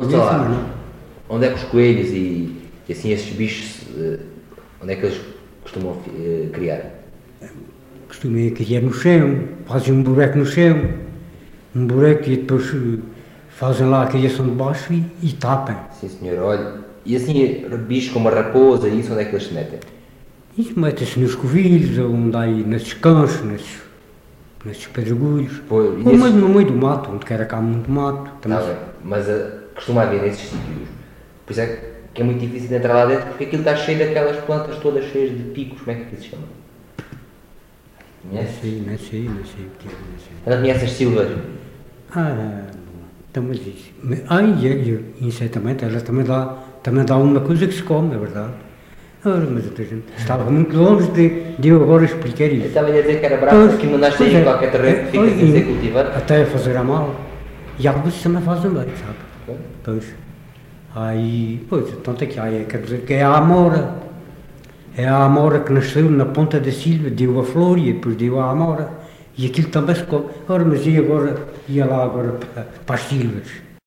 Sei lá, onde é que os coelhos e assim esses bichos, onde é que eles costumam criar? Costumei criar no chão, fazem um buraco no chão, um buraco e depois fazem lá a criação de baixo e tapam. Sim senhor, olha, e assim bichos como a raposa e isso, onde é que eles se metem? Isso mete-se nos covilhos, onde há aí nesses canchos, nesses pedregulhos, ou mesmo no meio do mato, onde quer cá muito mato. Tá bem, mas costuma haver nesses sítios. Por isso é que é muito difícil de entrar lá dentro, porque aquilo está cheio daquelas plantas todas cheias de picos, como é que aquilo se chama? Conhece? Não sei. Não conhece as silvas? Então mas isso. E insetamente, ela também dá uma coisa que se come, é verdade. Ora, mas a gente estava muito longe de eu agora explicar isso. Eu estava a dizer que era bravo, que mandaste aí em qualquer terreno que fica sem ser cultivado. Até a fazer a mal. E alguns também fazem bem, sabe? Pois. Aí, pois, tanto é que aí quer dizer que é a amora. É a amora que nasceu na ponta da silva, deu a flor e depois deu a amora. E aquilo também se come. Ora, mas ia lá agora para as silvas.